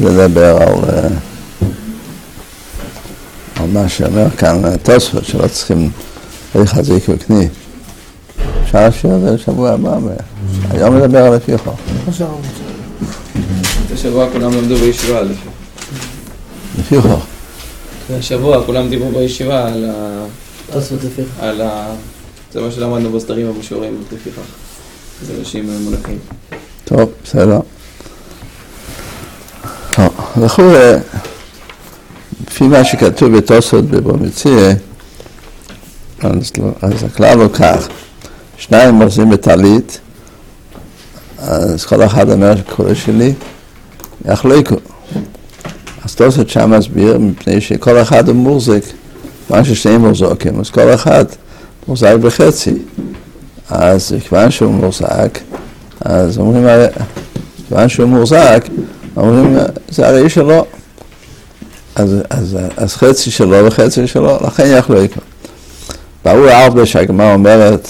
לדבר על מה שאומר כאן תוספות, שלא צריכים להחזיק וקני. אפשר לשאול את זה לשבוע הבא, היום לדבר על לפיכו. את השבוע כולם למדו בישיבה על לפיכו. השבוע כולם דיברו בישיבה תוספות לפיכו. זה מה שלמדנו בסתרים ובשיעורים לפיכך. זה אנשים מונחים. טוב, בסדר. לכו, לפי מה שכתוב בתוספות בבומציה, אז הכלל הוא כך, שניים מרזים בטלית, אז כל אחד אומר שקורא שלי, יחלוקו. אז תוספות שם מסביר, מפני שכל אחד הוא מורזק, כיוון ששניהם מורזקים, אז כל אחד מורזק בחצי. אז כיוון שהוא מורזק, אז אומרים, כיוון שהוא מורזק, אומרים, זה הרי שלו. אז חצי שלו וחצי שלו, לכן יחלוקו. ברור הרבה שהגמרא אומרת,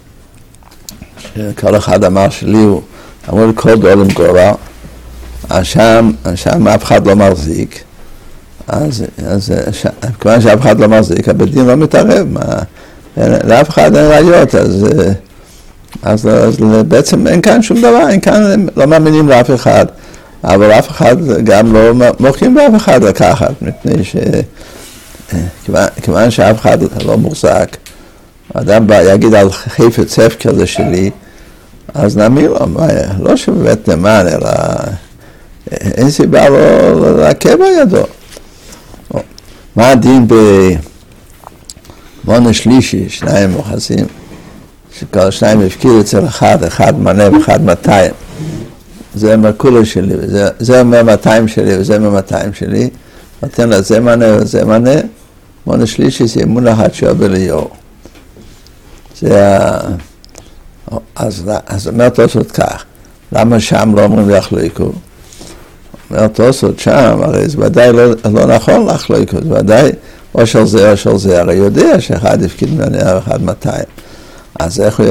שכל אחד אמר שלי הוא, אמרו לי כל דולם גורא, אז שם אף אחד לא מחזיק, אז כיוון שאף אחד לא מחזיק, הבית דין לא מתערב, לאף אחד אין ראיות, אז בעצם אין כאן שום דבר, אין כאן, לא מאמינים לאף אחד, אבל אף אחד גם לא מוכרים לאף אחד לקחת, מפני כיוון שאף אחד לא מוחזק, אדם בא, יגיד על חפץ הפקר זה שלי, אז נאמין לו, לא שבאמת נאמן, אלא אין סיבה לא לעכב על ידו. מה הדין במונה שלישי, שניים מוחסים, שכל שניים הפקיד אצל אחד מנה ואחד 200. זה מרקולה שלי, זה אומר 200 שלי וזה אומר 200 שלי, נותן לה זה מנה וזה מנה, מונה שלישי זה אמונה אחת שווה ליאור. אז אומר תוספות כך, למה שם לא אומרים יחלוקו? אומר תוספות שם, הרי זה ודאי לא נכון לחלוקו, זה ודאי או של זה או של זה, הרי יודע שאחד יפקיד מנה ואחד 200. אז איך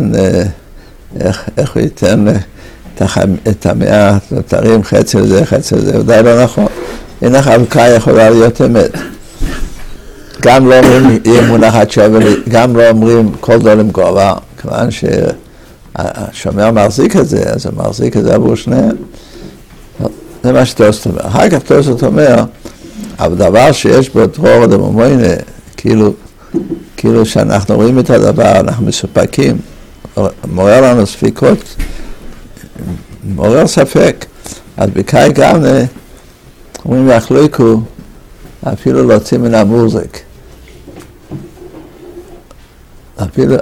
הוא ייתן את המאה נותרים חצי לזה, חצי לזה, ודאי לא נכון. אין החלוקה יכולה להיות אמת. גם לא אומרים אי אמונה אחת שווה לי, גם לא אומרים כל דולם גורא, כיוון שהשומר מחזיק את זה, אז הוא מחזיק את זה עבור שניהם. זה מה שתוספות אומר. אחר כך תוספות אומר, אבל דבר שיש בו דרור דמומוינה, כאילו שאנחנו רואים את הדבר, אנחנו מסופקים, מעורר לנו ספיקות, מעורר ספק. אז בקאי גם אומרים יחלוקו, אפילו להוציא מן המורזק. אפילו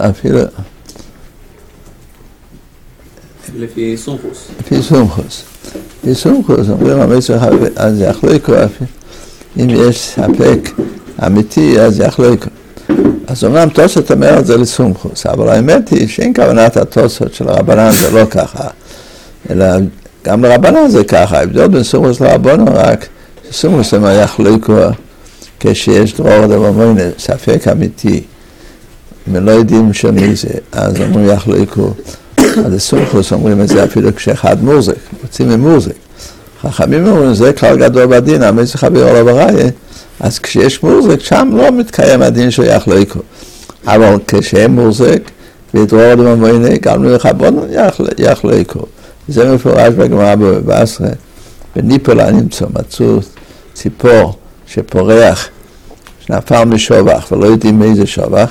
לפי סומכוס. לפי סומכוס. לפי סומכוס, אומרים אז יחלוקו, אם יש ספק אמיתי, אז יחלוקו. אז אומנם תוספות אומר את זה לסומכוס, אבל האמת היא שאין כוונת התוספות של הרבנן זה לא ככה, אלא גם לרבנן זה ככה, ההבדל בין סומכוס לרבנן רק, שסומכוס אומר יחלוקו, כשיש דרור דמומוינה, ספק אמיתי, אם לא יודעים שמי זה, אז אומרים יחלוקו, אז סומכוס אומרים את זה אפילו כשאחד מורזק, רוצים ממורזק. חכמים אומרים, זה כלל גדול בדין, אמי זה חבר עולה בראיה, אז כשיש מורזק, שם לא מתקיים הדין של יחלוקו. אבל כשהם מורזק, ודרור דמומוינה, גם לחבון יחלוקו. זה מפורש בגמרא בבבא, בניפולה מצאו ציפור שפורח, שנפל משובח, ולא יודעים מאיזה שובח,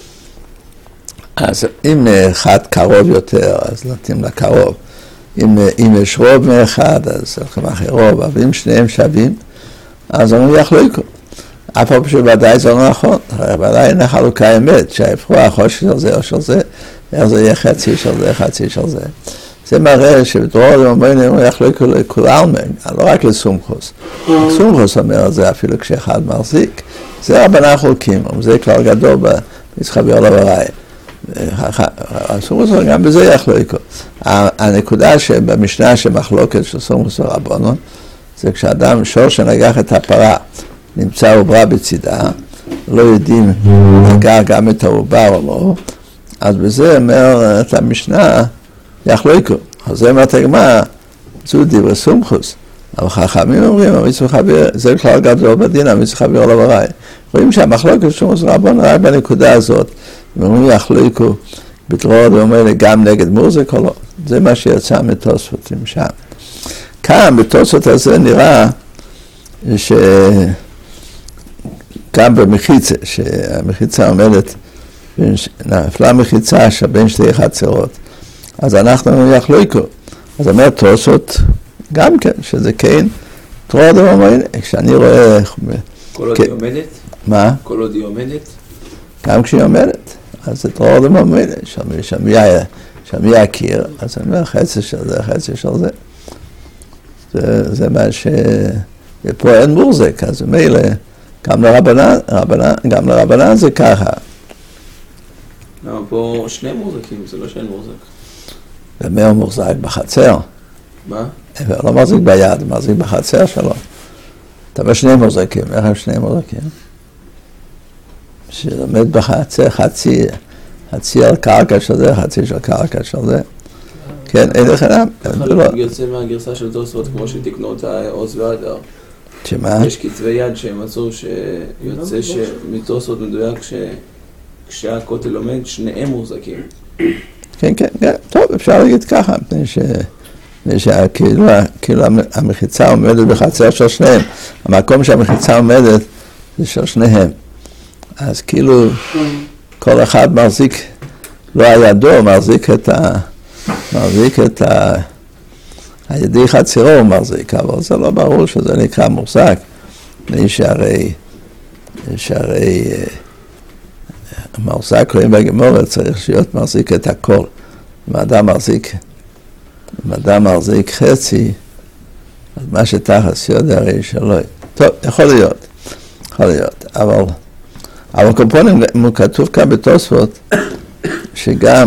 אז אם אחד קרוב יותר, אז נותנים לקרוב. אם יש רוב מאחד, אז הולכים אחרי רוב, אבל אם שניהם שווים, אז אומרים יחלוקו. אף פעם שוודאי זה לא נכון, ודאי אין החלוקה אמת, שההפרוח או של זה או של זה, איך זה יהיה חצי של זה, חצי של זה. זה מראה שבדרור דמומוינה יחלוקו לכולם, לא רק לסומכוס. סומכוס אומר את זה אפילו כשאחד מחזיק. זה רבנן חולקים, זה כלל גדול במסחבר לבראי. הסומכוס גם בזה יחלוקו. הנקודה שבמשנה שמחלוקת של סומכוס ורבנן, זה כשאדם שור שנגח את הפרה, נמצא עוברה בצידה, לא יודעים נגח גם את העובר או לא, אז בזה אומר את המשנה, יחלוקו. אז זה אומרת הגמרא, זו דברי סומכוס. אבל חכמים אומרים, המצווה חביר, זה בכלל גדול בדין, המצווה חביר עליו הראי. רואים שהמחלוקת שומוס רבון רק בנקודה הזאת, ואומרים יחליקו בתרועות ואומרים גם נגד מוזיק או לא. זה מה שיצא מתוספות שם. כאן בתוספות הזה נראה שגם במחיצה, שהמחיצה עומדת, נפלה מחיצה שבין שתי חצרות, אז אנחנו אומרים יחליקו. אז אומר תוספות גם כן, שזה כן, תרועות ואומרים, כשאני רואה... כל עוד היא עומדת? מה? כל עוד היא עומדת? גם כשהיא עומדת, אז זה תרועות ואומרים, שם יכיר, אז אני אומר חצי של זה, חצי של זה. זה מה פה אין מורזק, אז מילא, גם לרבנן זה ככה. למה פה שני מורזקים, זה לא שאין מורזק. ומי הוא מורזק? בחצר. מה? לא מחזיק ביד, הוא מחזיק בחצר שלו. אתה בשני מורזקים, איך הם שני מורזקים? שעומד בחצר, חצי על קרקע של זה, חצי של קרקע של זה. כן, אין לך נם. יוצא מהגרסה של תוספות כמו שתקנו אותה עוז והדר. שמה? יש כתבי יד שהם מצאו שיוצא שמתוספות מדויק כשהכותל עומד שניהם מורזקים. כן, כן, טוב, אפשר להגיד ככה, מפני שכאילו המחיצה עומדת בחצר של שניהם. המקום שהמחיצה עומדת זה של שניהם. אז כאילו כל אחד מחזיק, לא הידו, מחזיק את הידי חצרו הוא מחזיק, אבל זה לא ברור שזה נקרא מוחזק, שהרי המוחזק רואים בגמורה צריך להיות מחזיק את הכל. אם אדם מחזיק חצי, אז מה שתחס יודע הרי שלא. טוב, יכול להיות, אבל קומפונים כתוב כאן בתוספות, שגם,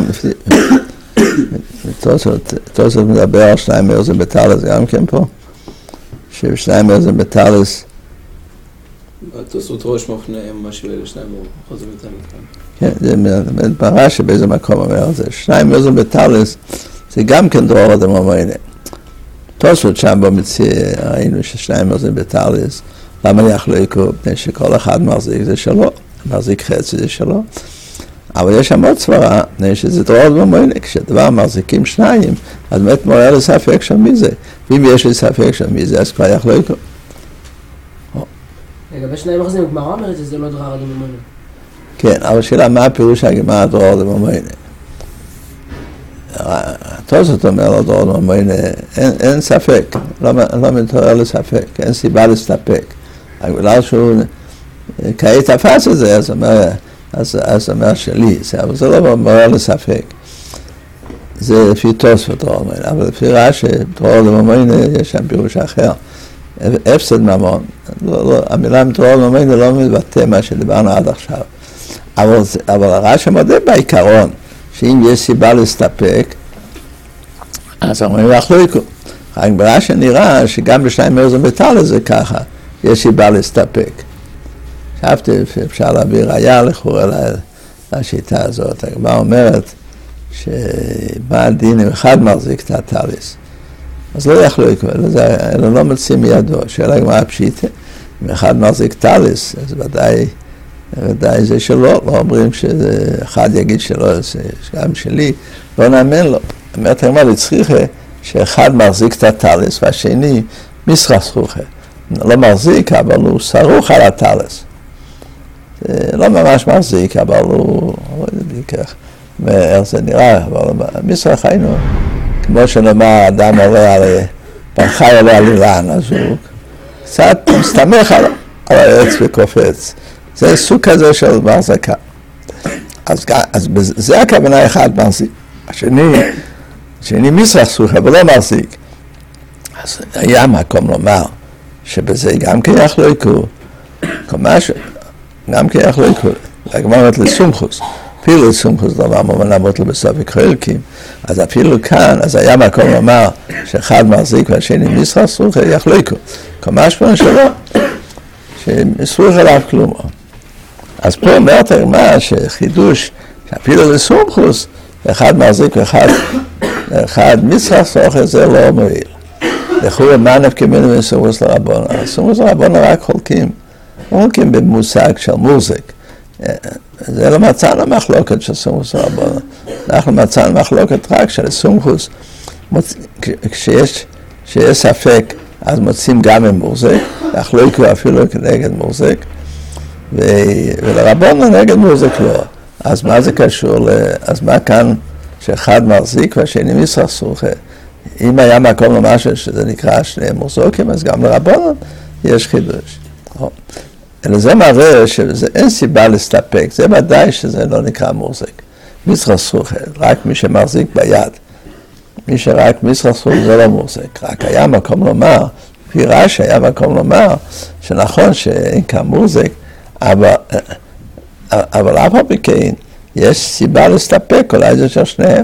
תוספות מדבר על שניים מאוזן בטלס, גם כן פה, ששניים מאוזן בטלס, התוספות ראש מפנה משהו לשניים מאוזן בטלס. כן, זה מדברה שבאיזה מקום אומר את זה, שניים מאוזן בטלס, זה גם כן דרור אדם אומרים. תוספות שם במציא, ראינו ששניים מאוזן בטלס, למה יחליקו? מפני שכל אחד מחזיק זה שלו, מחזיק חצי זה שלו. אבל יש שם עוד סברה, שזה דרור במוינה, כשדבר מחזיקים שניים, אז באמת מורה לספק שם מי זה. ואם יש לי ספק שם מי זה, אז כבר יחליקו. לגבי שניים מחזיקים, גמרא אומרת שזה לא דרור במוינה. כן, אבל שאלה, מה הפירוש הגמרא דרור במוינה? תוספות אומר לו דרור במוינה, אין ספק, לא מתעורר לספק, אין סיבה להסתפק. בגלל שהוא כעת תפס את זה, אז אומר שלי, אבל זה לא מורה לספק. זה לפי תוספות דרור במוינה, אבל לפי רש"י, דרור במוינה יש שם פירוש אחר. הפסד ממון, המילה דרור במוינה לא מבטא מה שדיברנו עד עכשיו. אבל הרש"י מודה בעיקרון, שאם יש סיבה להסתפק, אז אומרים יחליקו. רק ברש"י נראה שגם בשניים מאוזן בטלס זה ככה, יש סיבה להסתפק. חשבתי שאפשר להביא ראיה לכאורה לשיטה הזאת. הגמרא אומרת שבעל דין אם אחד מחזיק את הטלס, אז לא יחליקו, אלא לא מוצאים מידו. שאלה הגמרא פשיטה, אם אחד מחזיק טלס, אז ודאי זה שלו, לא אומרים שאחד יגיד שלא, גם שלי, לא נאמן לו. אומרת הגמרא לצריכה שאחד מחזיק את הטלס והשני מסרח סרוחה. לא מחזיק, אבל הוא סרוך על הטלס. לא ממש מחזיק, אבל הוא, לא יודע כך, איך זה נראה, אבל מסרח היינו, כמו שנאמר, אדם עולה פרחי עולה על אילן, אז הוא קצת מסתמך על העץ וקופץ. זה סוג כזה של מחזקה. אז זה הכוונה אחד מחזיק. השני מסרח סרוחה ולא מחזיק. אז היה מקום לומר שבזה גם כן יחליקו, גם כן יחליקו, הגמרת לסומכוס, אפילו לסומכוס דבר מובן לעמוד לו בספק חלקים, אז אפילו כאן, אז היה מקום לומר שאחד מחזיק והשני מסרח סרוחה יחליקו, כמשמע שלא, שמסרוך עליו כלום. אז פה אומרת הגמרא שחידוש, שאפילו לסומכוס, אחד מחזיק ואחד מסרח סרוחה זה לא מועיל. לכו מה נפקא מינה וסומכוס לרבונן? סומכוס לרבונן רק חולקים, לא חולקים במושג של מוזיק. זה לא מצאנו מחלוקת של סומכוס לרבונן. אנחנו מצאנו מחלוקת רק של סומכוס, כשיש ספק, אז מוצאים גם עם מוזיק, החלוקו אפילו כנגד מוזיק, ולרבונן נגד מוזיק לא. אז מה זה קשור אז מה כאן שאחד מחזיק והשני מסרח סוכה? אם היה מקום למשהו שזה נקרא שני מוזיקים, אז גם לרבונן יש חידוש. אלא זה מראה שאין סיבה להסתפק, זה ודאי שזה לא נקרא מוזיק. מסרח סוכה, רק מי שמחזיק ביד. מי שרק מסרח סוכה זה לא מוזיק, רק היה מקום לומר, לפי רש"י היה מקום לומר, שנכון שאין כאן מוזיק, אבל אף על פי כן, יש סיבה להסתפק, אולי זה של שניהם.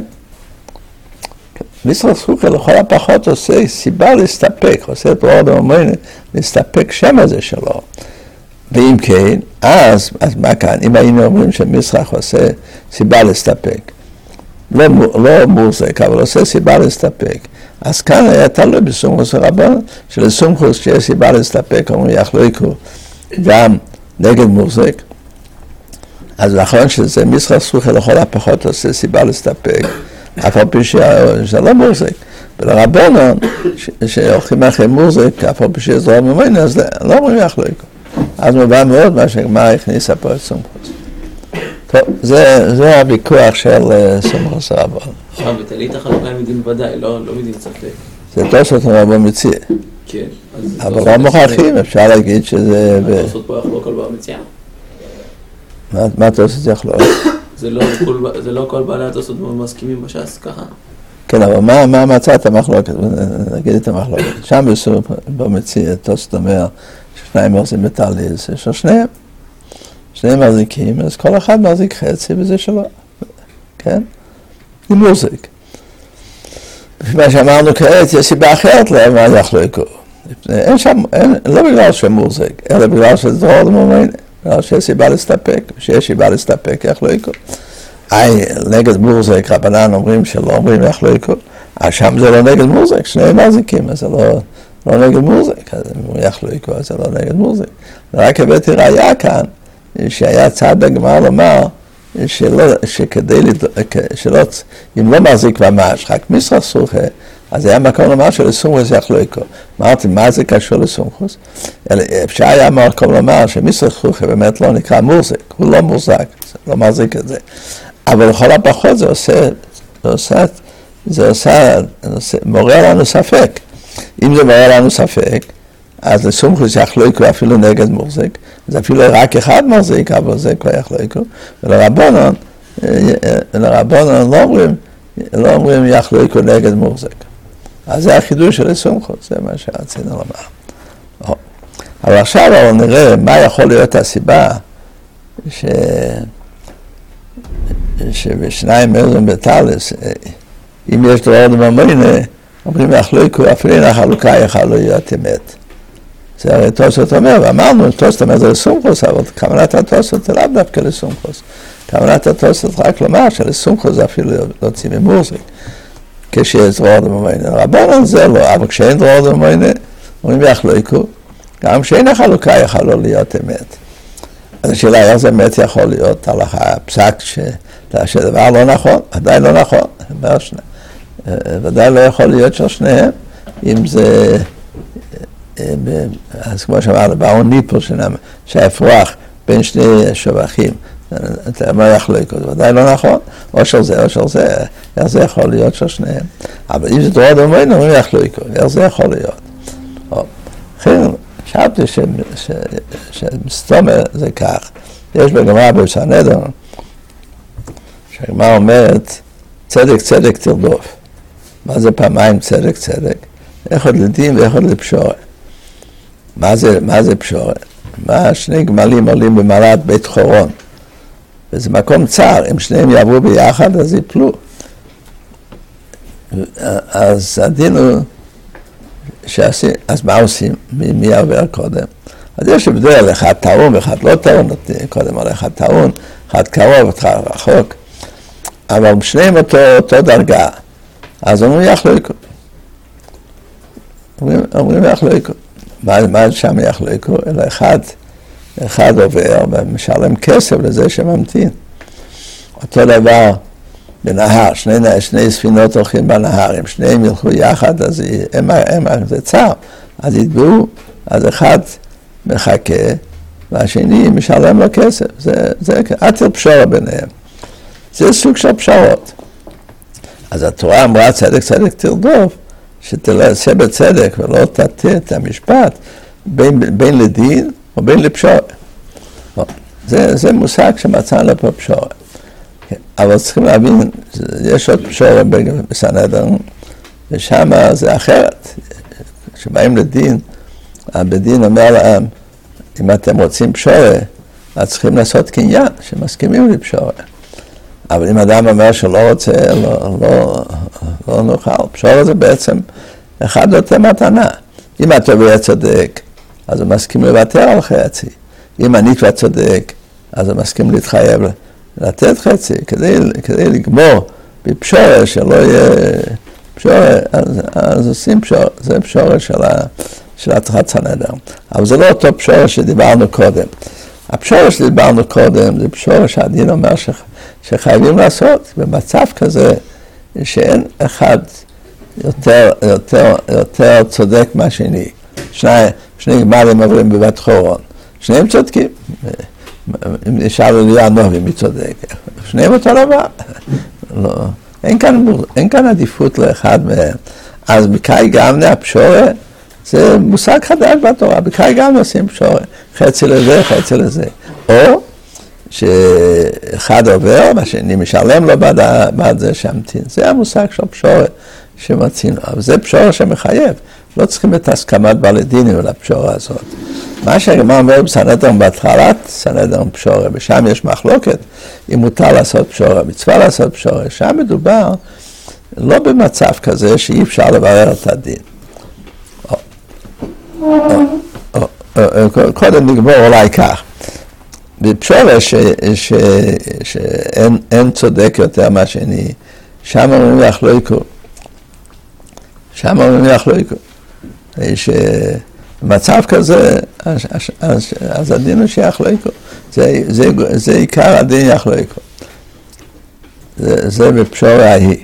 מסרח סוכה לכל הפחות עושה סיבה להסתפק, עושה את רוב המומיינים, להסתפק שם הזה שלו. ואם כן, אז מה כאן? אם היינו אומרים שמסרח עושה סיבה להסתפק, לא מוזיק, אבל עושה סיבה להסתפק, אז כאן היה תלוי בסומכוס לרבונן, שלסומכוס שיש סיבה להסתפק, אומרים יחלוקו גם נגד מוזיק, אז נכון שזה מסרח סוכה לכל הפחות עושה סיבה להסתפק, אף על פי שזה לא מוזיק. ולרבונן, שהולכים אחרי מוזיק, אף על פי שזה לא ממני, אז לא אומרים יחלוקו. אז מובן מאוד מה שהגמרא הכניסה פה את סומכוס. טוב, זה הוויכוח של סומכוס לרבונן. עכשיו, בתלית החלוקה הם מדין ודאי, לא מדין ספק. זה תוספות רבו מציע. כן. אבל לא מוכרחים, אפשר להגיד שזה... תוספות פה יחלוק על בר מציאה. מה תוספות יחלוק? זה לא כל בעלי התוספות מסכימים בש"ס ככה. כן, אבל מה מצאת המחלוקת? נגיד את המחלוקת. שם במציע תוספות אומר ששניים מחזיקים בטליז, יש לו שניהם. שניהם מחזיקים, אז כל אחד מחזיק חצי וזה שלו. כן? עם מוזיק. לפי מה שאמרנו כעת, יש סיבה אחרת למה יחלוקו. אין שם, לא בגלל שמוזיק, אלא בגלל שזה דרור למומיינה. בגלל שיש סיבה להסתפק, שיש סיבה להסתפק יחלוקו. נגד מוזיק, רבנן אומרים שלא אומרים יחלוקו, אז שם זה לא נגד מוזיק, שניהם מחזיקים, אז זה לא נגד מוזיק, אז אם יחלוקו, אז זה לא נגד מוזיק. רק הבאתי ראיה כאן, שהיה צד בגמרא לומר, אם לא מחזיק ממש, רק מסרח סוכה, אז היה מקום לומר שלסומכוס יחלוקו. אמרתי, מה זה קשור לסומכוס? אפשר היה מקום לומר שמסרח סוכה באמת לא נקרא מוזיק, הוא לא מוזק, לא מחזיק את זה. אבל לכל הפחות זה מעורר לנו ספק. אם זה מעורר לנו ספק, אז לסומכוס יחלוקו אפילו נגד מוזיק, אז אפילו רק אחד מחזיק, אבל זה כבר יחלוקו, ולרבונן לא אומרים יחלוקו נגד מוזיק. אז זה החידוש של סומכוס, זה מה שרצינו לומר. אבל עכשיו נראה מה יכול להיות הסיבה שבשניים מזון בטלס, אם יש דרור למומיינה, אומרים יחלוקו, אפילו אין החלוקה יכול להיות אמת. זה הרי תוספות אומר, ואמרנו, תוספות אומר זה לסומכוס, אבל כוונת התוספות זה לאו דווקא לסומכוס. כוונת התוספות רק לומר שלסומכוס זה אפילו להוציא ממוזיק, כשיש דרור למומיינה. רבונן זה לא, אבל כשאין דרור למומיינה, אומרים יחלוקו, גם כשאין החלוקה יכול לא להיות אמת. אז השאלה איך זה אמת יכול להיות הלכה, פסק שדבר לא נכון, עדיין לא נכון, ודאי לא יכול להיות של שניהם, אם זה... אז כמו שאמרנו, באון ניפול שהאפרוח בין שני שבחים, אתה אומר יחלוקו, זה ודאי לא נכון, או של זה, איך זה יכול להיות של שניהם. אבל אם זה דרור למומיינה, אומרים יחלוקו, איך זה יכול להיות. לכן, חשבתי שמסתומר זה כך, יש בגמרא בסנהדרין, שהגמרא אומרת, צדק צדק תרדוף. מה זה פעמיים צדק צדק? אחד לדין ואחד לפשורה. מה זה פשורה? מה שני גמלים עולים במעלת בית חורון. וזה מקום צר, אם שניהם יעברו ביחד אז יפלו. אז הדין הוא, אז מה עושים? מי עובר קודם? אז יש הבדל, אחד טעון ואחד לא טעון, קודם על אחד טעון, אחד קרוב, אחד רחוק. אבל שניהם אותו דרגה. אז אומרים יחלוקו. אומרים יחלוקו. מה שם יחלוקו? אלא אחד עובר ומשלם כסף לזה שממתין. אותו דבר בנהר, שני ספינות הולכים בנהר, אם שניהם ילכו יחד, אז זה צער, אז יתבעו, אז אחד מחכה, והשני משלם לו כסף, זה עתיר פשורה ביניהם. זה סוג של פשרות. אז התורה אמרה צדק צדק תרדוף, שתעשה בצדק ולא תטה את המשפט בין לדין או בין לפשורה. זה מושג שמצאנו פה פשורה. אבל צריכים להבין, יש עוד פשורה בסנהדרין, ושם זה אחרת. כשבאים לדין, הבדין אומר להם, אם אתם רוצים פשורה, אז צריכים לעשות קניין, שמסכימים לפשורה. אבל אם אדם אומר שלא רוצה, לא נוכל. פשורה זה בעצם אחד נותן מתנה. אם התובע צודק, אז הוא מסכים לוותר על חצי. אם אני כבר צודק, אז הוא מסכים להתחייב לתת חצי, כדי לגמור בפשורה שלא יהיה פשורה, אז עושים פשורה, זה פשורה של התחת סנהדרין. אבל זה לא אותו פשורה שדיברנו קודם. הפשורה שדיברנו קודם זה פשורה שהדין אומר שחייבים לעשות במצב כזה שאין אחד יותר צודק מהשני. שני גמלים עוברים בבת חורון. שניהם צודקים. אם נשאל אליה הנובי מי צודק. שניהם אותו דבר. לא. אין כאן עדיפות לאחד מהם. אז בקאי גמנה הפשורה זה מושג חדש בתורה. בקאי גמנה עושים פשורה. חצי לזה, חצי לזה. או שאחד עובר, והשני משלם לו בעד זה שהמתין. זה המושג של פשורה שמצינו. אבל זה פשורה שמחייב. לא צריכים את הסכמת בעלי דינים לפשורה הזאת. מה שהגמרא אומר בסנהדרין בהתחלת סנהדרין פשורה, ושם יש מחלוקת אם מותר לעשות פשורה, מצווה לעשות פשורה. שם מדובר לא במצב כזה שאי אפשר לברר את הדין. קודם נגמור אולי כך. בפשורה שאין צודק יותר מהשני, שם אומרים יחלוקו. שם אומרים יחלוקו. במצב כזה, אז הדין הוא שיחלוקו. זה עיקר הדין יחלוקו. זה בפשורה ההיא.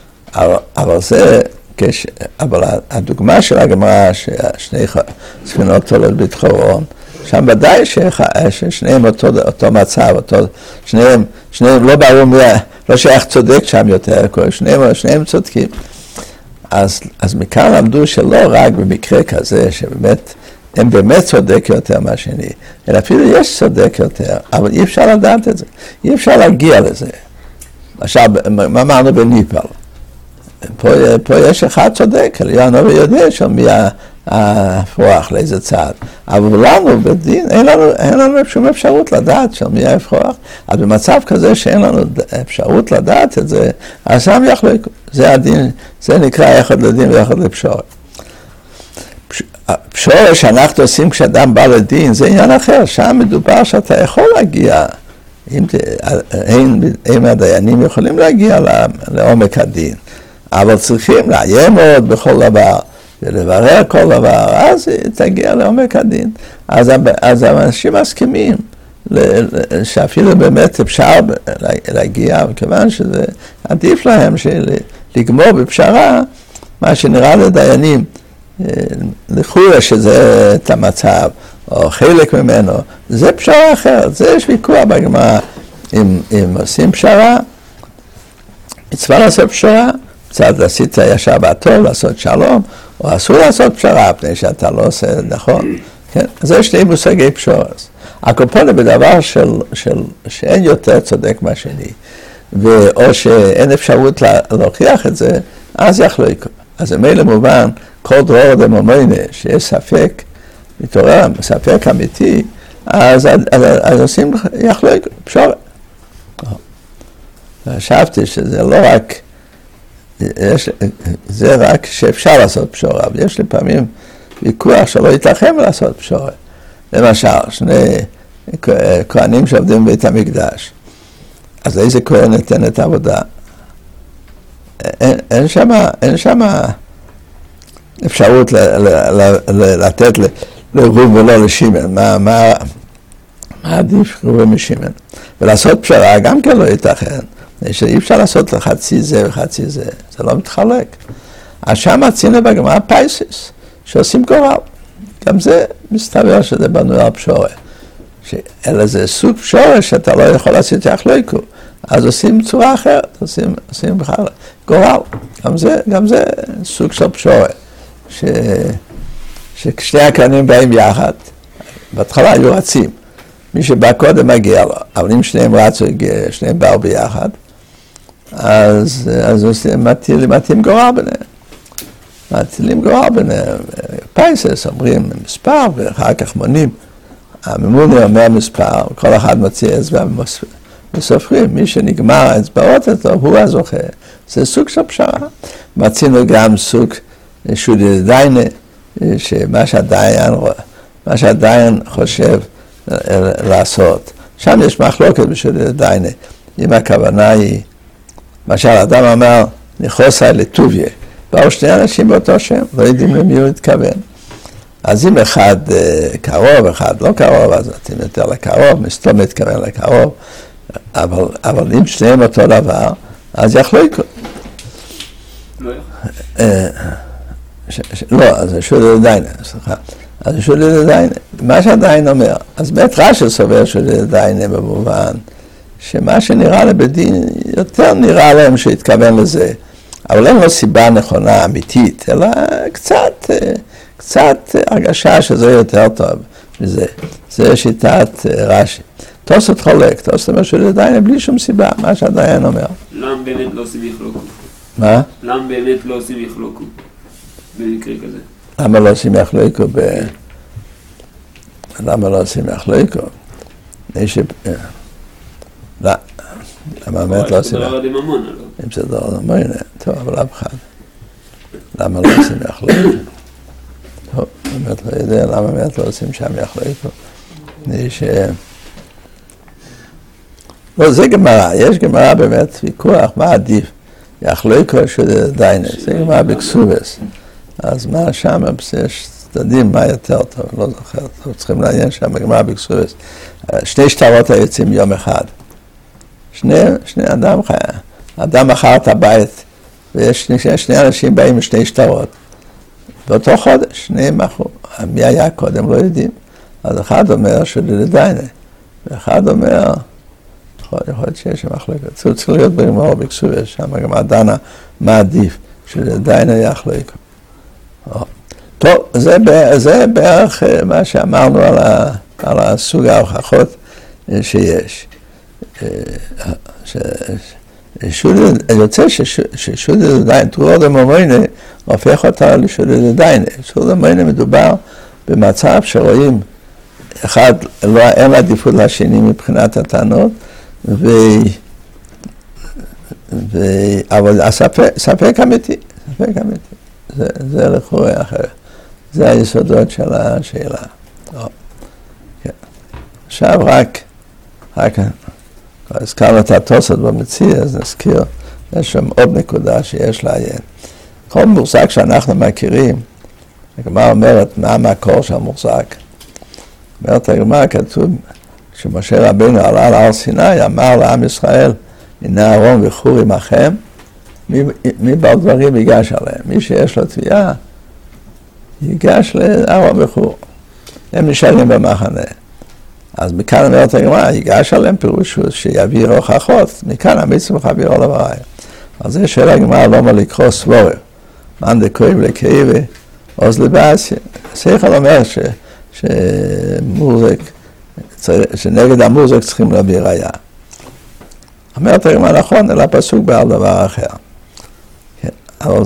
אבל הדוגמה של הגמרא, ששני ספינות תולות בתחורון, שם ודאי ששניהם אותו מצב, שניהם לא ברור, לא שייך צודק שם יותר, שניהם צודקים. אז מכאן למדו שלא רק במקרה כזה, שבאמת, הם באמת צודק יותר מהשני, אלא אפילו יש צודק יותר, אבל אי אפשר לדעת את זה, אי אפשר להגיע לזה. עכשיו, מה אמרנו בניפל? פה יש אחד צודק, אליהו יודע שמי ההפרוח לאיזה צעד. אבל לנו בדין אין לנו שום אפשרות לדעת של מי ההפרוח. אז במצב כזה שאין לנו אפשרות לדעת את זה, אז שם יחלוקו. זה הדין, זה נקרא יחד לדין ויחד לפשורה. פשורה שאנחנו עושים כשאדם בא לדין זה עניין אחר. שם מדובר שאתה יכול להגיע, אם הדיינים יכולים להגיע לעומק הדין. אבל צריכים לעיין עוד בכל דבר, ולברר כל דבר, אז תגיע לעומק הדין. אז האנשים מסכימים, שאפילו באמת אפשר להגיע, וכיוון שזה עדיף להם לגמור בפשרה, מה שנראה לדיינים, לכאורה שזה את המצב, או חלק ממנו, זה פשרה אחרת, זה יש ויכוח בגמרא, אם עושים פשרה, מצווה לעשות פשרה, קצת עשית ישר והטוב, לעשות שלום, או אסור לעשות פשרה, פני שאתה לא עושה נכון. כן? זה שני מושגי פשורס. הקופונה בדבר שאין יותר צודק מהשני, או שאין אפשרות להוכיח את זה, אז יחלוקו. אז מילא מובן, כל דרור דמומיינה, שיש ספק, מתעורר, ספק אמיתי, אז עושים יחלוקו, פשורה. חשבתי שזה לא רק, זה רק שאפשר לעשות פשורה, אבל יש לפעמים ויכוח שלא יתלחם לעשות פשורה. למשל, שני כהנים שעובדים בבית המקדש, אז איזה כהן נתן את העבודה? אין שמה אפשרות לתת לראובן ולא לשמעון, מה עדיף ראובן משמעון. ולעשות פשרה גם כן לא ייתכן, שאי אפשר לעשות לחצי זה וחצי זה, זה לא מתחלק. אז שם מצינו בגמרא פייסס, שעושים גורל. גם זה מסתבר שזה בנוי על פשורה. אלא זה סוג פשורה שאתה לא יכול לעשות יחלוקו. אז עושים צורה אחרת, עושים בכלל גורל. גם זה סוג של פשורה. ששני הקרנים באים יחד, בהתחלה היו רצים. מי שבא קודם מגיע לו, אבל אם שניהם רצו, שניהם באו ביחד, אז מתאים גורל ביניהם. מטילים גורל ביניהם. פייסס אומרים מספר, ואחר כך מונים. הממונה אומר מספר, כל אחד מוציא אצבע וסופרים. מי שנגמר האצבעות אצלו, הוא הזוכה. זה סוג של פשרה. מצינו גם סוג שודי לדיינה, שמה שהדיין חושב לעשות. שם יש מחלוקת בשודי לדיינה. אם הכוונה היא, למשל, אדם אמר, נכוסה לטוביה. באו שני אנשים באותו שם, לא יודעים למי הוא התכוון. אז אם אחד קרוב, אחד לא קרוב, אז נתאים יותר לקרוב, מסתום מתכוון לקרוב, אבל אם שניהם אותו דבר, אז יחלוקו. לא, אז זה שודי לדיינה, סליחה. אז זה שודי לדיינה. מה שהדיין אומר, אז בית רש"י סובר שודי לדיינה במובן, שמה שנראה לבדין, יותר נראה להם שהתכוון לזה. אבל אין לו סיבה נכונה, אמיתית, אלא קצת הרגשה שזה יותר טוב מזה. זה שיטת רש"י. תוספות חולק, תוספות אומר שלדיין בלי שום סיבה, מה שהדיין אומר. למה באמת לא עושים יחלוקו? מה? למה באמת לא עושים יחלוקו במקרה כזה? למה לא עושים יחלוקו למה לא עושים יחלוקו? לא. למה באמת לא עושים יחלוקו? אם זה דבר דממון, טוב, אבל אף אחד. למה לא עושים יחלוקו? טוב, באמת לא יודע למה באמת לא עושים שם יחלוקו. לא, זה גמרא, יש גמרא באמת ויכוח, מה עדיף? יחלוקו שדיינה, זה גמרא בקסובס. אז מה שם, יש צדדים מה יותר טוב, לא זוכר, צריכים לעניין שם גמרא בקסובס. שני שטרות היוצאים יום אחד. שני אדם מכר את הבית, ויש שני אנשים באים עם שני שטרות. באותו חודש, שניהם מכרו. מי היה קודם לא יודעים. אז אחד אומר שלדיינה, ואחד אומר, יכול להיות שיש מחלוקת. צריך להיות בגמרא בקסובס, שם גם דנה מה עדיף, שלדיינה יחלוקו. טוב, זה בערך מה שאמרנו על הסוג ההוכחות שיש. יוצא ששודי לדיינה, תרועה דממוינה, הופך אותה לשודי לדיינה. שודי דממוינה מדובר במצב שרואים, אחד, אין עדיפות לשני מבחינת הטענות, אבל ספק אמיתי, זה לכאורה אחר. זה היסודות של השאלה. עכשיו רק הזכרנו את התוספות במציע, אז נזכיר, יש שם עוד נקודה שיש לעיין. כל מושג שאנחנו מכירים, הגמרא אומרת מה המקור של המושג. אומרת הגמרא, כתוב שמשה רבינו עלה על הר סיני, אמר לעם ישראל, הנה אהרון וחור עמכם, מי בעל דברים ייגש עליהם. מי שיש לו תביעה, ייגש לאהרון וחור. הם נשארים במחנה. אז מכאן אומרת הגמרא, ייגש עליהם פירוש שיעביר הוכחות, מכאן המצווה חבירו לבראיה. אז זה שאלה הגמרא למה לקרוא סבורר. מאן דקויב לקייבה, עוז לבאסיה. שכל אומר שנגד המוזק צריכים להביא ראיה. אומרת הגמרא נכון, אלא פסוק בעל דבר אחר. אבל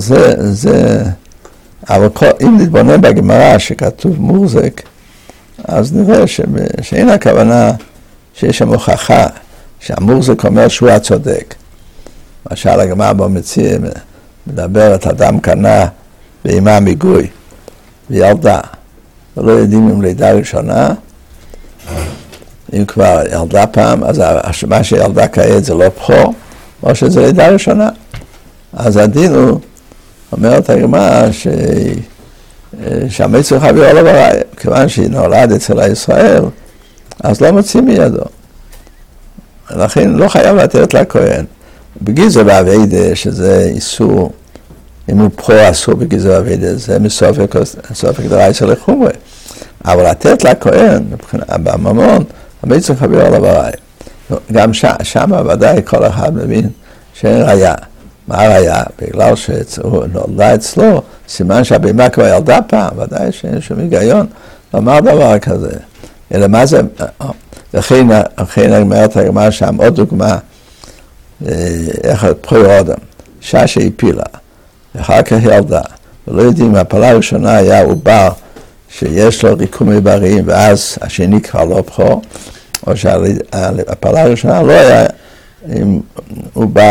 אבל אם נתבונן בגמרא שכתוב מוזק, אז נראה שאין הכוונה שיש שם הוכחה שהמוזק אומר שהוא הצודק. למשל הגמרא במציע מדברת אדם קנה באימה מיגוי וילדה, ולא יודעים אם לידה ראשונה, אם כבר ילדה פעם, אז מה שילדה כעת זה לא בכור, או שזה לידה ראשונה. אז הדין הוא, אומרת הגמרא שהמצווה חייב עולו בראיה, כיוון שהיא נולד אצל הישראל, אז לא מוציא מידו. לכן לא חייב לתת לכהן. בגיזו בעבידה, שזה איסור, אם הוא פרו אסור בגיזו בעבידה, זה מסופק דרייסה לחומרה. אבל לתת לכהן, בממון, המצווה חייב עולו בראיה. גם שם ודאי כל אחד מבין שאין ראיה. מה הראיה? בגלל שהוא נולדה אצלו, סימן שהבימה כבר ילדה פעם, ודאי שאין שום היגיון לומר דבר כזה. אלא מה זה? לכן אומרת הגמרא שם עוד דוגמה, איך פרי אדם, אישה שהפילה, ואחר כך ילדה, ולא יודעים, הפלה הראשונה היה עובר שיש לו ריקום איברים, ואז השני כבר לא בכור, או שהפלה הראשונה לא היה עובר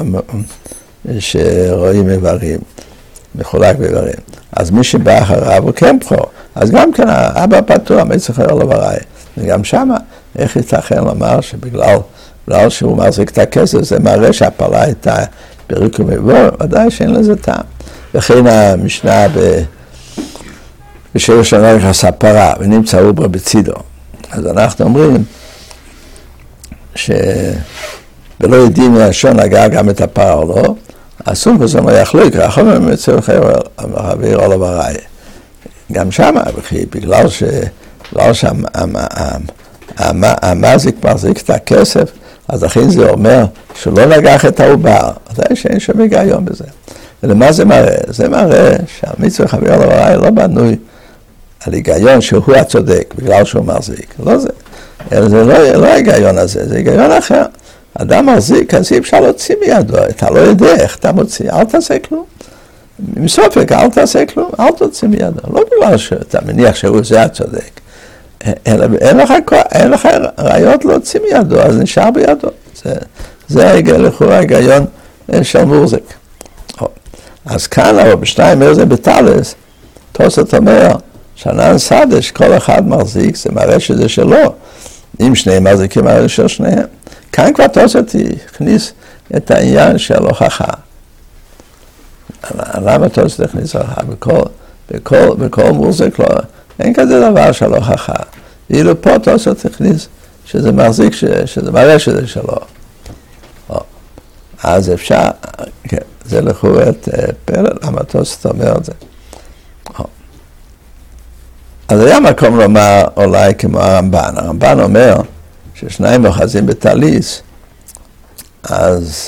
שרואים איברים, מחולק באיברים. אז מי שבא אחריו הוא כן בכור. אז גם כן האבא פתוח, מצווה חייב עולו בראיה. וגם שמה, איך ייתכן לומר שבגלל שהוא מחזיק את הכסף, זה מראה שהפלה הייתה בריקום איבור, ודאי שאין לזה טעם. וכן המשנה בשבע שנה נכנסה פרה, ונמצא עובר בצידו. אז אנחנו אומרים ולא יודעים לשון נגע גם את הפרה או לא, אסור כזה לא יחלוק, רחוב ממצווה חייב עולו בראיה. גם שמה, בגלל שהמזיק מחזיק את הכסף, אז לכן זה אומר שלא נגח את העובר, ודאי שאין שום היגיון בזה. ולמה זה מראה? זה מראה שהמצווה חייב עולו בראיה לא בנוי על היגיון שהוא הצודק, בגלל שהוא מחזיק. לא זה. זה לא היגיון הזה, זה היגיון אחר. אדם מחזיק, אז אי אפשר להוציא מידו, אתה לא יודע איך אתה מוציא, אל תעשה כלום. עם סופק, אל תעשה כלום, אל תוציא מידו. לא בגלל שאתה מניח שהוא זה הצודק. אין לך ראיות להוציא מידו, אז נשאר בידו. זה לכאורה ההיגיון של מורזק. אז כאן, אבל בשתיים זה בטלס, תוספות אומר, שנן סדש, כל אחד מחזיק, זה מראה שזה שלו. אם שניהם מחזיקים, מראה של שניהם. כאן כבר תוספות הכניס את העניין של הוכחה. למה תוספות הכניס הוכחה? בכל מורזק לא, אין כזה דבר של הוכחה. ואילו פה תוספות הכניס שזה מחזיק, שזה מראה שזה שלו. אז אפשר, כן, זה לכאורת פרל, למה תוספות אומר את זה. אז היה מקום לומר אולי כמו הרמב"ן. הרמב"ן אומר ששניים אוחזים בטליס, אז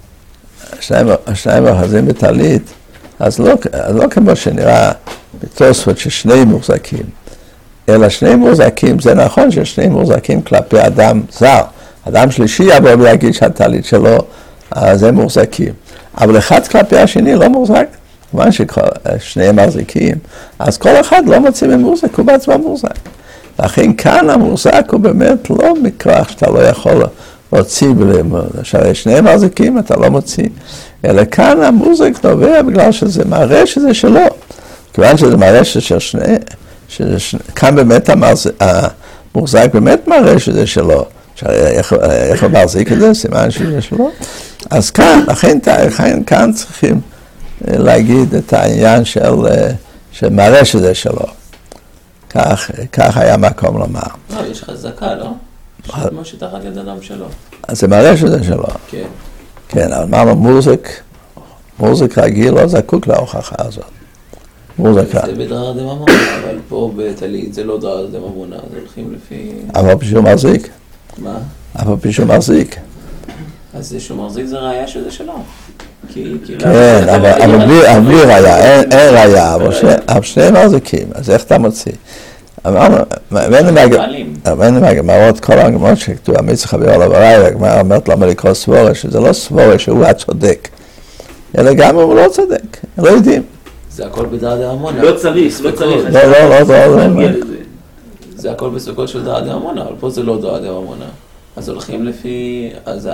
שניים אוחזים בטלית, אז לא כמו שנראה בתוספות ששני מוחזקים, אלא שני מוחזקים, זה נכון ששני מוחזקים כלפי אדם זר. אדם שלישי יבוא ויגיד שהטלית שלו, אז הם מוחזקים. אבל אחד כלפי השני לא מוחזק. כמובן ששניהם מחזיקים, אז כל אחד לא מוציא ממוחזק, הוא בעצמו מוחזק. לכן כאן המוחזק הוא באמת לא מכוח שאתה לא יכול להוציא, שהרי שניהם מחזיקים אתה לא מוציא, אלא כאן המוחזק נובע בגלל שזה מראה שזה שלו. כיוון שזה מראה שזה שניהם, כאן באמת המוחזק באמת מראה שזה שלו. איך הוא מחזיק את זה? סימן שזה שלו. אז כאן, לכן כאן צריכים להגיד את העניין שמראה שזה שלו. כך היה מקום לומר. לא, יש חזקה, לא? כמו שתחת יד אדם שלו. אז זה מראה שזה שלו. כן. כן, אבל אמרנו מורזק רגיל לא זקוק להוכחה הזאת. מורזק רגיל. זה בדרר דממונה, אבל פה בטלית זה לא דרר דממונה, אז הולכים לפי... אבל פשוט מחזיק. מה? אבל פשוט מחזיק. אז זה שהוא מחזיק זה ראיה שזה שלו. כן, אבל בלי ראיה, אין ראיה, אבל שניהם מחזיקים, אז איך אתה מוציא? אמרנו, ואין מהגמרות, כל הגמרות שכתוב, המצווה חייב עולו בראיה, הגמרא אומרת למה לקרוא סבורה, שזה לא סבורה שהוא הצודק, אלא גם הוא לא צודק, לא יודעים. זה הכל בדרר דממונה. לא צריך. לא. זה הכל בסוכות של דרר דממונה, אבל פה זה לא דרר דממונה. אז הולכים לפי, אז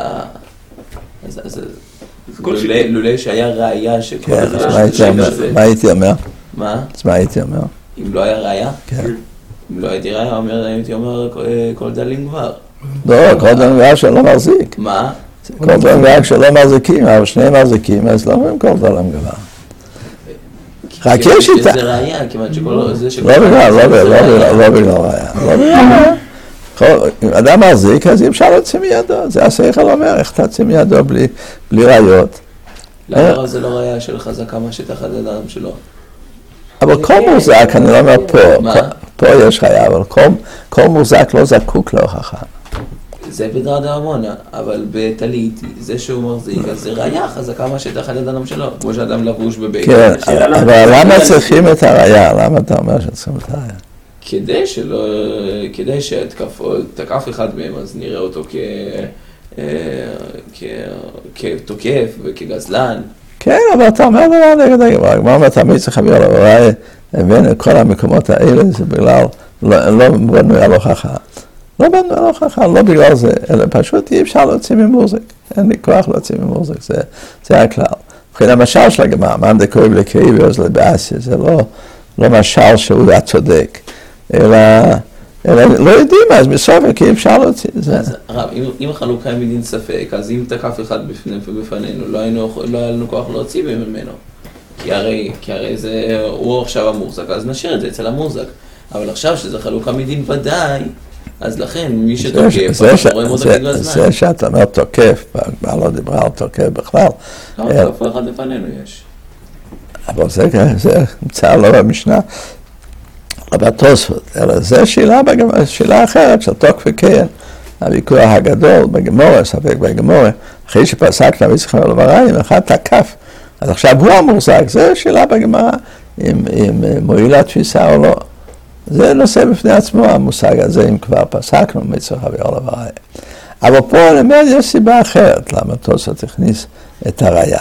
לולא שהיה ראיה שכל כן, אז מה הייתי אומר? מה? אז מה הייתי אומר? אם לא היה ראיה? כן. אם לא הייתי ראיה, הייתי אומר כל דלים כבר. לא, כל דלים כבר שלא מחזיק. מה? כל דלים כבר שלא מחזיקים, אבל שניהם מחזיקים, אז לא אומרים כל דלים כבר. רק יש איתה. זה ראייה, כיוון שכל זה שכל... לא בגלל ראייה. אדם מחזיק, אז אי אפשר להוציא מידו. זה השכל אומר, איך תוציא מידו בלי ראיות. למה זה לא ראייה של חזקה מה שתחת אדם שלו? אבל כל מוזק, אני לא אומר פה יש ראייה, אבל כל מוזק לא זקוק להוכחה. זה בדרד המונה, אבל בטלית, זה שהוא מחזיק, אז זה ראייה חזקה מה שתחת אדם שלו, כמו שאדם לבוש בבית. כן, אבל למה צריכים את הראייה? למה אתה אומר שצריכים את הראייה? כדי שתקף אחד מהם, אז נראה אותו כתוקף וכגזלן. כן, אבל אתה אומר דבר נגד הגמרא. הגמרא אומר, תמיד צריך להביא עליו ראייה, בין כל המקומות האלה, זה בגלל, לא בנוי על הוכחה. לא בנוי על הוכחה, לא בגלל זה, אלא פשוט אי אפשר להוציא ממוזיק. אין לי כוח להוציא ממוזיק, זה הכלל. מבחינת המשל של הגמרא, מאן דקוראים לקריב ועוז לבאסיה, זה לא משל שהוא הצודק, אלא לא יודעים, אז בסופק אי אפשר להוציא את זה. אז הרב, אם החלוקה היא מדין ספק, אז אם תקף אחד בפנינו, לא היה לנו כוח להוציא ממנו. כי הרי הוא עכשיו המוחזק, אז נשאיר את זה אצל המוחזק. אבל עכשיו שזה חלוקה מדין ודאי, אז לכן מי שתוקף, אנחנו רואים אותו בגלל זמן. זה שאתה אומר תוקף, כבר לא דיברה על תוקף בכלל. לא, תוקף אחד לפנינו יש. אבל זה נמצא לא במשנה. בתוספות, אלא זה שאלה אחרת של תוקף וכן, הוויכוח הגדול בגמורה, ספק בגמורה, אחרי שפסקנו ויצחק לבריים, אחד תקף, אז עכשיו הוא המוחזק, זה שאלה בגמורה, אם מועילה תפיסה או לא. זה נושא בפני עצמו, המושג הזה, אם כבר פסקנו, מצריך לבריים. אבל פה אני אומר, יש סיבה אחרת, למה תוספות הכניס את הראייה.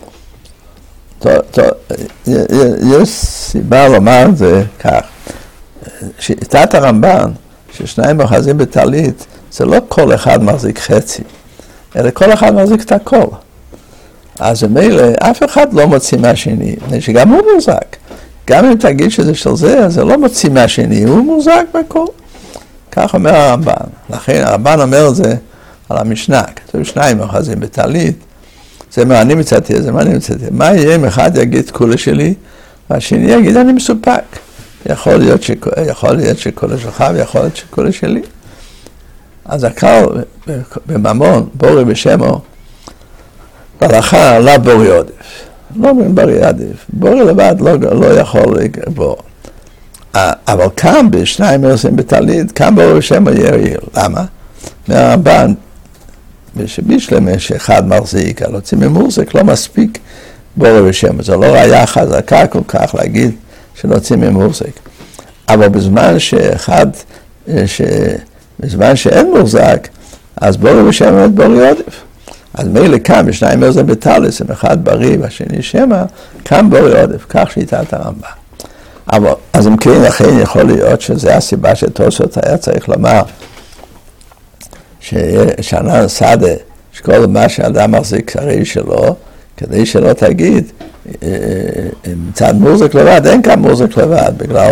יש סיבה לומר את זה כך. שיטת הרמב"ן, ששניים אוחזים בטלית, זה לא כל אחד מחזיק חצי, אלא כל אחד מחזיק את הכל. אז ממילא אף אחד לא מוציא מהשני, שגם הוא מוחזק. גם אם תגיד שזה של זה, אז זה לא מוציא מהשני, הוא מוחזק בכל. כך אומר הרמב"ן. לכן הרמב"ן אומר את זה על המשנה, כתוב שניים אוחזים בטלית, זה מה אני מצאתי, זה מה אני מצאתי. מה יהיה אם אחד יגיד כולה שלי, והשני יגיד אני מסופק. יכול להיות שכולה שלך ויכול להיות שכולה שלי. אז הכלל בממון, בורי בשמו, בהלכה לא בורי עודף. לא בורי עדיף. בורי לבד לא יכול לגבור. אבל כאן בשניים עושים בטלית, כאן בורי בשמו יהיה. למה? מהרמב"ן, שבשלמה שאחד מחזיק, על הוציא ממוחזק לא מספיק בורי בשמו. זו לא ראייה חזקה כל כך להגיד שנוציא ממוחזק. אבל בזמן שאין מוחזק, אז בורי בשם באמת בורי עודף. אז מילא כאן בשניים עוזר בטלס, אם אחד בריא והשני שמא, כאן בורי עודף, כך שיטת הרמב"ן. אבל, אז אם כן, לכן יכול להיות שזה הסיבה שתוספות היה צריך לומר, שענן סדה, שכל מה שאדם מחזיק הרי שלו, כדי שלא תגיד, מצד מוחזק לבד, אין כאן מוחזק לבד, בגלל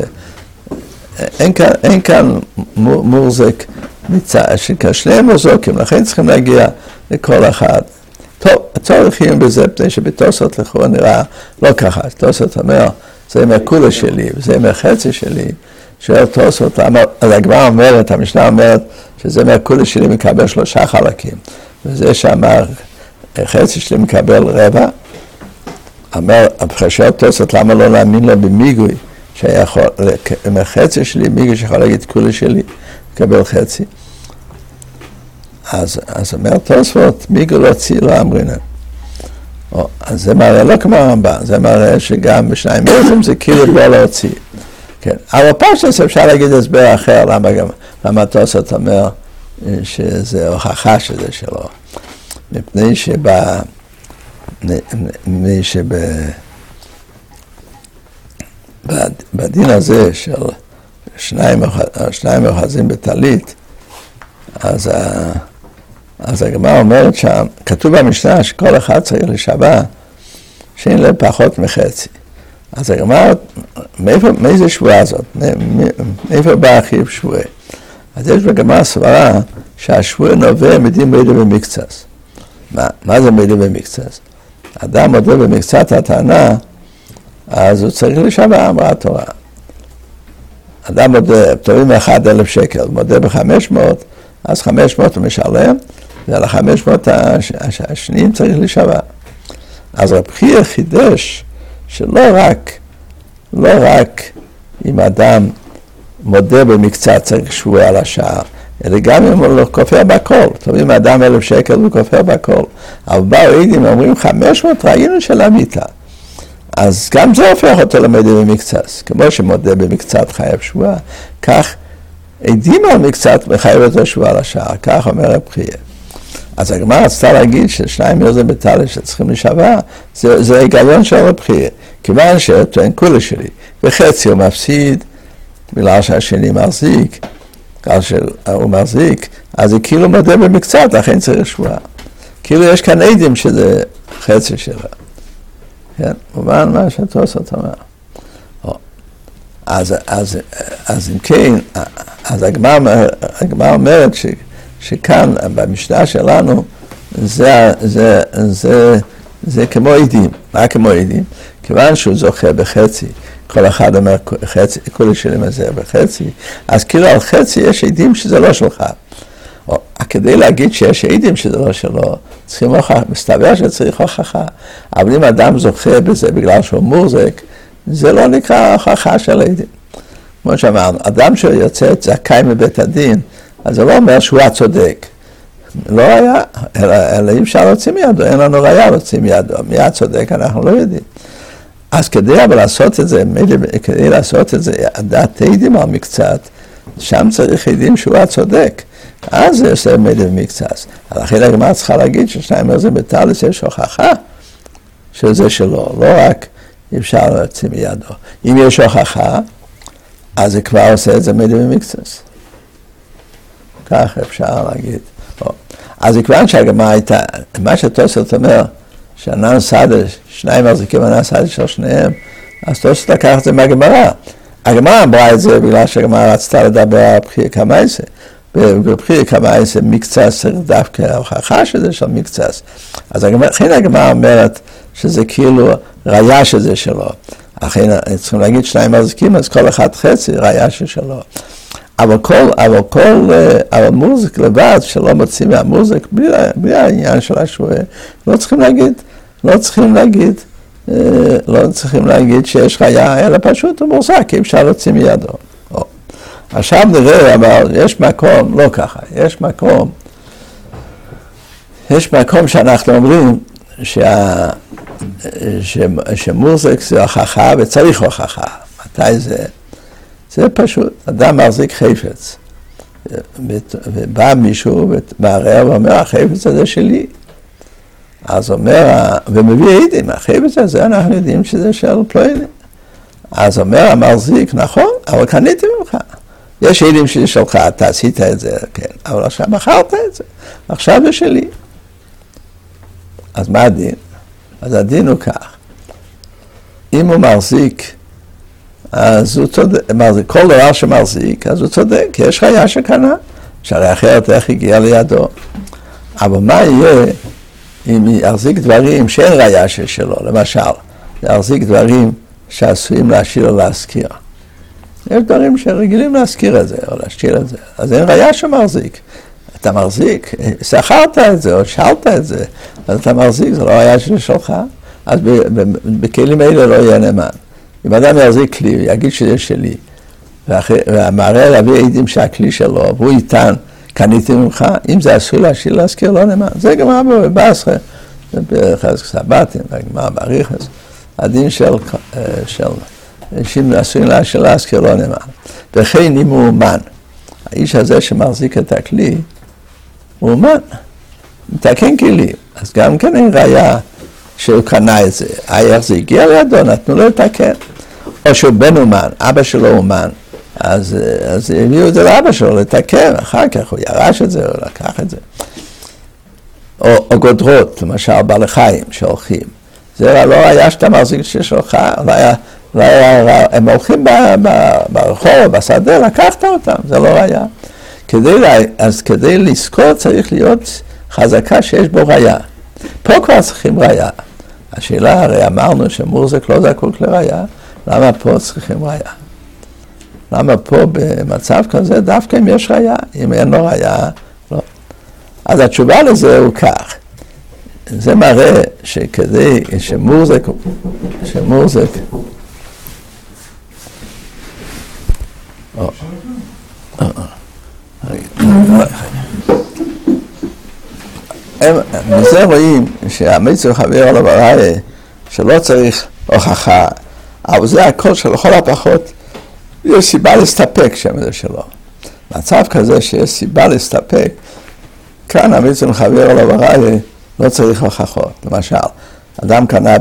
שאין כאן מוחזק שני מוחזקים, לכן צריכים להגיע לכל אחד. טוב, הצורך יהיה בזה, פני שבתוספות לכאורה נראה לא ככה, תוספות אומר, זה מהכולה שלי, וזה מהחצי שלי, שואל תוספות, אז הגמרא אומרת, המשנה אומרת, שזה מהכולה שלי מקבל 3 חלקים, וזה שאמר, חצי שלי מקבל רבע, אומר, שואל תוספות, למה לא להאמין לו במיגוי, מהחצי שלי, מיגוי שיכול להגיד כולה שלי, מקבל חצי. אז אומר תוספות, מיגוי לא צי, לא אמרינם. אז זה מראה לא כמו הרמב"ן, זה מראה שגם בשניים מלכים זה כאילו בוא להוציא. כן, אבל פשטוס אפשר להגיד הסבר אחר, למה תוספות אומר שזה הוכחה שזה שלו. מפני שבדין הזה של שניים אוחזים בטלית, אז הגמרא אומרת שם, כתוב במשנה שכל אחד צריך לשווה שאין להם פחות מחצי. אז הגמרא, מאיזה שבועה הזאת? מאיפה בא החיוב שבועה? אז יש בגמרא סברה שהשבועה נובע מדין מוידא במקצת. מה זה מוידא במקצת? אדם מודה במקצת הטענה אז הוא צריך להישבע, אמרה התורה. אדם מודה, תורמים 1,000 שקל, מודה ב-500, אז 500 הוא משלם, ועל ה-500 השניים צריך להישבע. אז רב חייא חידש שלא רק אם אדם מודה במקצת צריך שבוע על השער, אלא גם אם הוא לא כופר בכל. תורמים אדם 1,000 שקל הוא כופר בכל. אבל באו עדים אומרים 500 ראינו של המיטה. אז גם זה הופך אותו למדה במקצת. כמו שמודה במקצת חייב שבוע, כך עדים על מקצת מחייב אותו שבוע על השער. כך אומר רב חייא. אז הגמרא רצתה להגיד ששניים יוזם בטלה שצריכים להישבע, זה היגיון של רב חייא. כיוון שטוען כולה שלי, וחצי הוא מפסיד, בגלל שהשני מחזיק, בגלל שהוא מחזיק, אז זה כאילו מודה במקצת, לכן צריך שבועה. כאילו יש כאן עדים שזה חצי שלה. כן? מובן מה שהתוספות אומר. אז אם כן, אז הגמרא אומרת שכאן, במשנה שלנו, זה כמו עדים. מה כמו עדים? כיוון שהוא זוכה בחצי, כל אחד אומר חצי, כולי שלי מזהר בחצי, אז כאילו על חצי יש עדים שזה לא שלך. כדי להגיד שיש עדים שזה לא שלו, צריכים הוכחה, מסתבר שצריך הוכחה. אבל אם אדם זוכה בזה בגלל שהוא מוחזק, זה לא נקרא הוכחה של עדים. כמו שאמרנו, אדם שיוצא זכאי מבית הדין, אז זה לא אומר שהוא הצודק. לא היה, אלא אי אפשר להוציא מידו, אין לנו ראיה להוציא מידו. מי הצודק אנחנו לא יודעים. אז כדי אבל לעשות את זה, כדי לעשות את זה, הדעת עדים על מקצת, שם צריך עדים שהוא הצודק. אז זה עושה מידע במקצת. לכן הגמרא צריכה להגיד ששניים יוזם בטלה יש הוכחה שזה שלו, לא רק אי אפשר להוציא מידו. אם יש הוכחה, אז זה כבר עושה את זה מידע במקצת. כך אפשר להגיד. אז כיוון שהגמרא הייתה, מה שתוספות אומר, שענן סדש, שניים מחזיקים ענן סדש של שניהם, אז תוספות לקח את זה מהגמרא. הגמרא אמרה את זה בגלל שהגמרא רצתה לדבר על בחיי קמייסה. בבחיי קמייסה מקצת צריך דווקא ההוכחה שזה של מקצת. אז לכן הגמרא אומרת שזה כאילו ראיה שזה שלו. לכן צריכים להגיד שניים מחזיקים, אז כל אחד חצי ראיה ששלו. אבל מוזיק לבד, שלא מוצאים מהמוזיק, בלי העניין של השבועה, לא צריכים להגיד שיש ראיה, אלא פשוט הוא מוחזק, אי אפשר להוציא מידו. עכשיו נראה, אבל יש מקום, לא ככה, יש מקום שאנחנו אומרים שמוזיק זה הוכחה וצריך הוכחה. מתי זה? זה פשוט, אדם מחזיק חפץ, ובא מישהו ומערער ואומר, החפץ הזה שלי. אז אומר, ומביא עדים, החפץ הזה אנחנו יודעים שזה של פלוני. אז אומר המחזיק, נכון, אבל קניתי ממך. יש עדים שזה שלך, אתה עשית את זה, כן, אבל עכשיו מכרת את זה, עכשיו זה שלי. אז מה הדין? אז הדין הוא כך, אם הוא מחזיק, אז הוא צודק, כל דבר שמחזיק, אז הוא צודק, כי יש ראיה שקנה, שהרי אחרת איך הגיע לידו. אבל מה יהיה אם יחזיק דברים שאין ראיה שלו, למשל, יחזיק דברים שעשויים להשאיר או להזכיר. יש דברים שרגילים להזכיר את זה, או להשאיר את זה, אז אין ראיה שמחזיק. אתה מחזיק, שכרת את זה, או שאלת את זה, אז אתה מחזיק, זה לא ראיה שלך, אז בכלים האלה לא יהיה נאמן. אם אדם יחזיק כלי, יגיד שזה שלי, והמערער יביא עדים שהכלי שלו, והוא יטען, קניתי ממך, אם זה אסור להשאיר להזכיר, לא נאמן. זה גמרא בבעשרה, זה בחזק סבתים, גמרא באריכוס, הדין של אסורים להזכיר, לא נאמן. וכן אם הוא אומן, האיש הזה שמחזיק את הכלי, הוא אומן, מתקן כלים, אז גם כן אין ראיה שהוא קנה את זה. איך זה הגיע לידו, נתנו לו לתקן. או שהוא בן אומן, אבא שלו אומן, אז הביאו את זה לאבא שלו לתקן, אחר כך הוא ירש את זה, הוא לקח את זה. או גודרות, למשל בעלי חיים שהולכים. זה לא היה שאתה מחזיק ששלך, הם הולכים ברחוב, בשדה, לקחת אותם, זה לא היה. אז כדי לזכור צריך להיות חזקה שיש בו ראיה. פה כבר צריכים ראיה. השאלה, הרי אמרנו שמורזק לא זקוק לראיה, למה פה צריכים ראיה? למה פה במצב כזה דווקא אם יש ראיה, אם אין לו ראיה, לא. אז התשובה לזה הוא כך, זה מראה שכדי שמורזק מזה רואים שהמצווה חבר עליו הראיה שלא צריך הוכחה, אבל זה הכל שלכל הפחות יש סיבה להסתפק שם זה שלו. מצב כזה שיש סיבה להסתפק, כאן המצווה חבר עליו הראיה לא צריך הוכחות. למשל, אדם קנה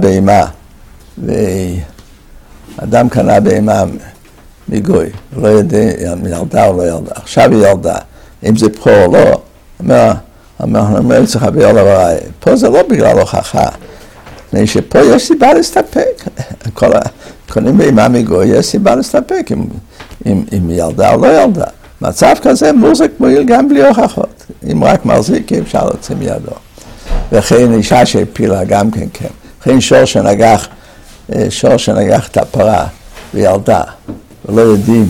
בהמה מגוי, לא יודע אם ילדה או לא ילדה, עכשיו היא ילדה, אם זה פה או לא, אומר צריך להביא עליו הראיה. פה זה לא בגלל הוכחה, מפני שפה יש סיבה להסתפק. קונים בהמה מגוי, יש סיבה להסתפק אם ילדה או לא ילדה. מצב כזה מורזק מועיל גם בלי הוכחות, אם רק מחזיק אי אפשר להוציא מידו. וכן אישה שהפילה גם כן. וכן שור שנגח את הפרה וילדה, ולא יודעים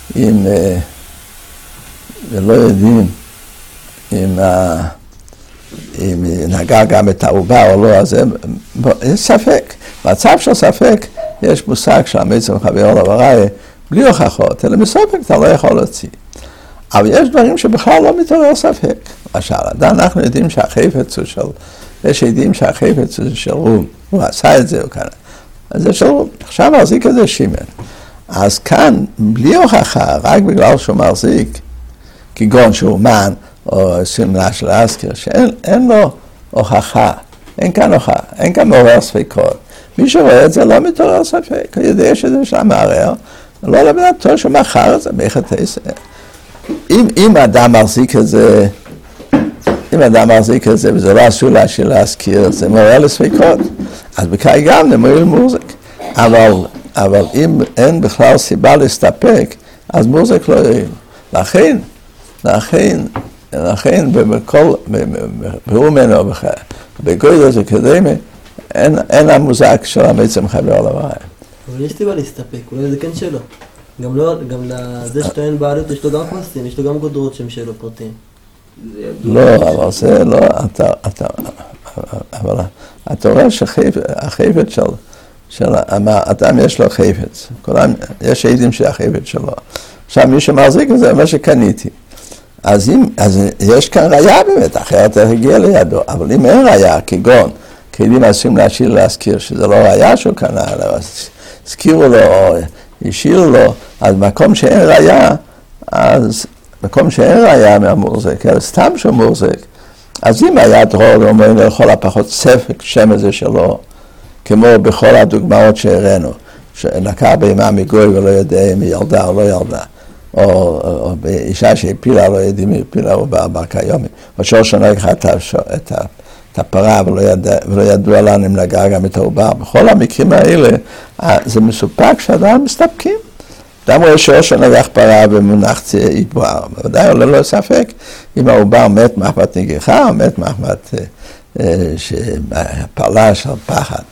אם נגע גם את העובר או לא, אז יש ספק. מצב של ספק, יש מושג של המצווה חבר עליו הראיה, בלי הוכחות, אלא מספק אתה לא יכול להוציא. אבל יש דברים שבכלל לא מתעורר ספק. למשל, אנחנו יודעים שהחפץ הוא של, יש עדים שהחפץ הוא של רום, הוא עשה את זה, הוא כאן. אז זה של רום, עכשיו מחזיק את זה שימן. אז כאן, בלי הוכחה, רק בגלל שהוא מחזיק, כגון שהוא מן, או סמלה של אזכר, שאין לו הוכחה, אין כאן הוכחה, אין כאן מעורר ספקות. מי שרואה את זה לא מתעורר ספק, הוא יודע שזה של המערער, לא לבדתו שהוא מכר את זה, ביחד עשר. אם אדם מחזיק את זה, וזה לא אסור להזכיר, זה מעורר לספקות, אז בכך גם למועיל מורזק. אבל אם אין בכלל סיבה להסתפק, אז מורזק לא יועיל. לכן ברור ממנו בגודל הזה קדמי, אין המוזק של המצווה חבר עליו הראיה. אבל יש סיבה להסתפק, אולי זה כן שלו. גם לזה שטוען בעלות יש לו גם חוסים, יש לו גם גודרות שהם שלו פרטיים. לא, אבל זה לא, אבל אתה רואה שהחפץ של האדם יש לו חפץ, יש עדים שהחפץ שלו. עכשיו מי שמחזיק את זה, מה שקניתי. אז יש כאן ראיה באמת, אחרת הגיע לידו, אבל אם אין ראיה, כגון, כלים עשויים להזכיר שזה לא ראיה שהוא קנה, אלא הזכירו לו או השאירו לו, אז מקום שאין ראיה מהמורזק, אלא סתם שהוא מורזק, אז אם היה דרור, אומרים לכל הפחות ספק שם הזה שלו, כמו בכל הדוגמאות שהראינו, שנקע בהמה מגוי ולא יודע אם היא ילדה או לא ילדה, או באישה שהפילה, לא יודעים אם היא הפילה או בקיימי, או שור שנגח את הפרה ולא ידוע לנו אם נגע גם את העובר. בכל המקרים האלה, זה מסופק שאדם מסתפקים. אדם רואה שור שנגח פרה ומונח עיבור, בוודאי עולה לו ספק אם העובר מת מחמת נגיחה או מת מחמת פרלה של פחד.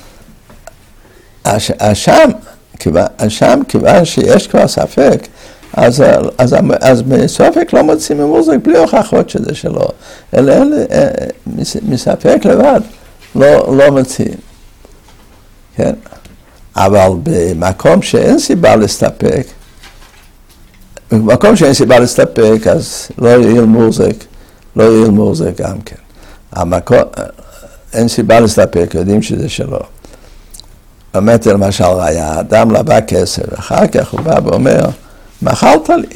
שם כיוון שיש כבר ספק, אז מספק לא מוצאים ממורזק בלי הוכחות שזה שלו, אלא מספק לבד לא מוצאים. כן? אבל במקום שאין סיבה להסתפק, אז לא יועיל מורזק גם כן. אין סיבה להסתפק, יודעים שזה שלו. באמת למשל ראיה, אדם לבא כסף, אחר כך הוא בא ואומר, מכרת לי.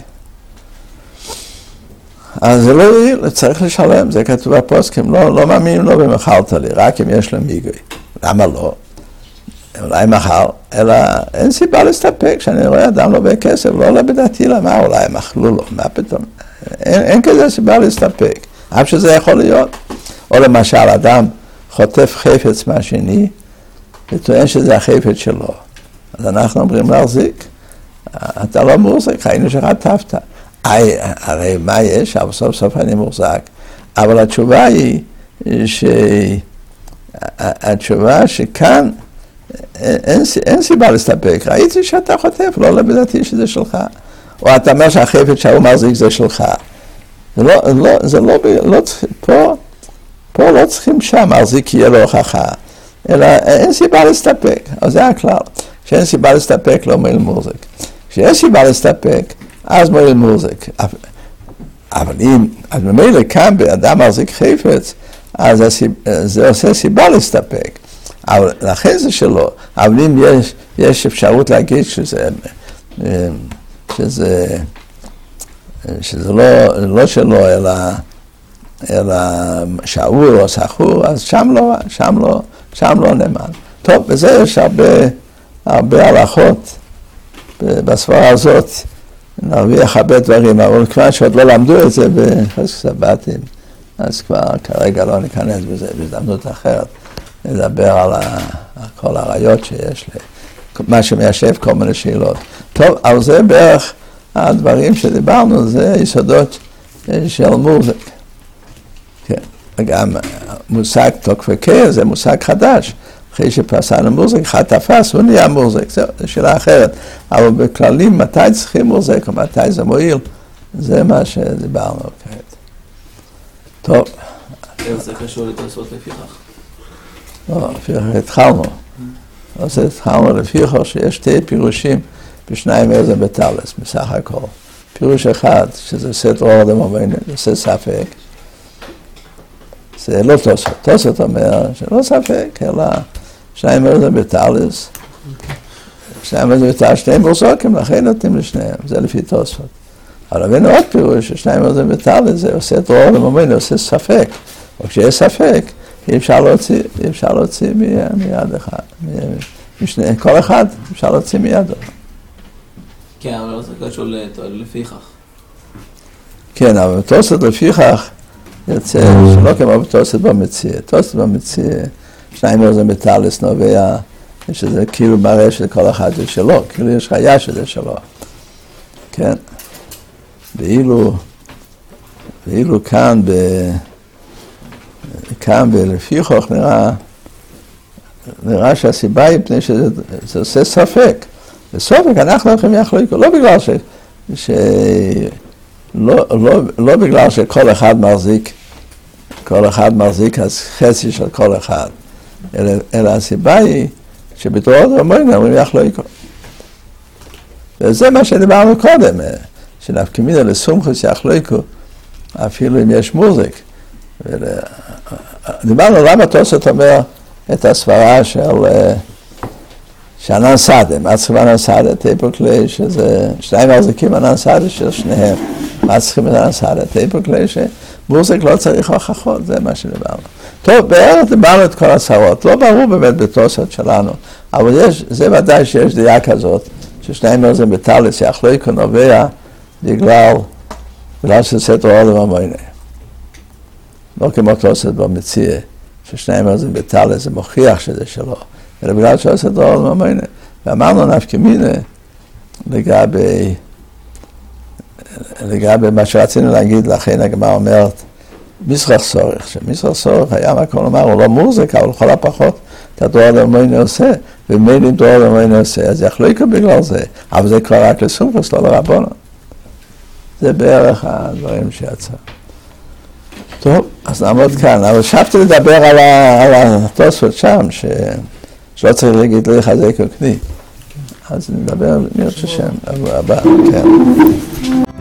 אז זה לא יועיל, צריך לשלם, זה כתוב בפוסקים, לא מאמינים לו ומכרת לי, רק אם יש לו מיגוי. למה לא? אולי מחר, אלא אין סיבה להסתפק, שאני רואה אדם לא בכסף, לא עולה בדעתי למה, אולי הם אכלו לו, מה פתאום? אין כזה סיבה להסתפק, אף שזה יכול להיות. או למשל, אדם חוטף חפץ מהשני, וטוען שזה החפץ שלו. אז אנחנו אומרים להחזיק, אתה לא מורזק, היינו שחטפת. הרי מה יש? אבל סוף סוף אני מורזק. אבל התשובה היא התשובה שכאן אין סיבה להסתפק. ראיתי שאתה חוטף, לא לדעתי שזה שלך. או אתה אומר שהחפץ שההוא מחזיק זה שלך. זה לא פה לא צריכים שהמחזיק יהיה לו הוכחה, אלא אין סיבה להסתפק. אז זה הכלל. כשאין סיבה להסתפק לא מועיל מוחזק. כשיש סיבה להסתפק, אז מועיל מוחזק. אבל אם, אז ממילא כאן באדם מחזיק חפץ, אז זה עושה סיבה להסתפק. אבל לכן זה שלו. אבל אם יש אפשרות להגיד שזה לא שלו, אלא שאול או סחור, אז שם לא נאמן. טוב, בזה יש הרבה הלכות בסברה הזאת. נרוויח הרבה דברים, אבל כבר שעוד לא למדו את זה בחזק סבתים, אז כבר כרגע לא ניכנס בזה, בהזדמנות אחרת. נדבר על כל הרעיות שיש לי, מה שמיישב כל מיני שאלות. טוב, אבל זה בערך הדברים שדיברנו, זה יסודות של מוחזק. כן, גם מושג תוקפקה זה מושג חדש. אחרי שפסענו מוחזק, אחד תפס, הוא נהיה מוחזק, זו שאלה אחרת. אבל בכללים, מתי צריכים מוחזק או מתי זה מועיל, זה מה שדיברנו כעת. טוב. זה קשור לתוספות לפיכך. לא, לפיכך התחלנו. אז התחלנו לפיכך שיש שתי פירושים בשניים איזה בטלס, מסך הכל. פירוש אחד, שזה סתר אור דמוביינו, זה ספק. זה לא תוספות. תוספות אומר שלא ספק, אלא שניים איזה בטלס. שניים איזה בטלס, שניהם מורסוקים, לכן נותנים לשניהם. זה לפי תוספות. אבל הבאנו עוד פירוש, ששניים איזה בטלס, זה עושה תור אור דמוביינו, עושה ספק. או כשיש ספק, אי אפשר להוציא מיד אחד. כל אחד אפשר להוציא מידו. כן, אבל זה קשור לפיכך. כן, אבל בתוספות לפיכך יוצא שלא כמו בתוספות במציאה. תוספות במציאה, שניים איזה בטלס נובע, שזה כאילו מראה שכל אחד זה שלו, כאילו יש חיה שזה שלו. כן? ואילו כאן בלפיכך נראה שהסיבה היא פני שזה עושה ספק. בסופק אנחנו הולכים יחלוקו, לא בגלל לא בגלל שכל אחד מחזיק חצי של כל אחד, אלא הסיבה היא שבתורות אומרים יחלוקו. וזה מה שדיברנו קודם, שנפקמינה לסומכוס יחלוקו, אפילו אם יש מוחזק. דיברנו למה תוספות אומר את הסברה של ענן סדה, מה צריכים ענן סדה? טייפוקלי, שזה שניים מחזיקים ענן סדה של שניהם. מה צריכים את ענן סדה? טייפוקלי, שמוחזק לא צריך הוכחות, זה מה שדיברנו. טוב, בערך דיברנו את כל הסברות, לא ברור באמת בתוספות שלנו, אבל זה ודאי שיש דעה כזאת, ששניים מחזיקים בטלס יחלוקו נובע בגלל שסתר אור דמוביינו. לא כמו תוספות במציאה, ששניים מחזיקים בטלס, זה מוכיח שזה שלו. אלא בגלל שעושה דור למאמיינה. ואמרנו נפקמינה לגבי מה שרצינו להגיד, לכן הגמרא אומרת מסרח סורך, שמסרח סורך היה מקום לומר, הוא לא מוחזק, אבל לכל הפחות את הדור למאמיינה עושה, ומילא אם דור למאמיינה עושה, אז יחלוקו בגלל זה, אבל זה כבר רק לסומכוס, לא לרבנו. זה בערך הדברים שיצא. טוב, אז נעמוד כאן, אבל שבתי לדבר על התוספות שם, שלא צריך להגיד לי חזק או קני. אז נדבר, מי רוצה שם, הבא, כן.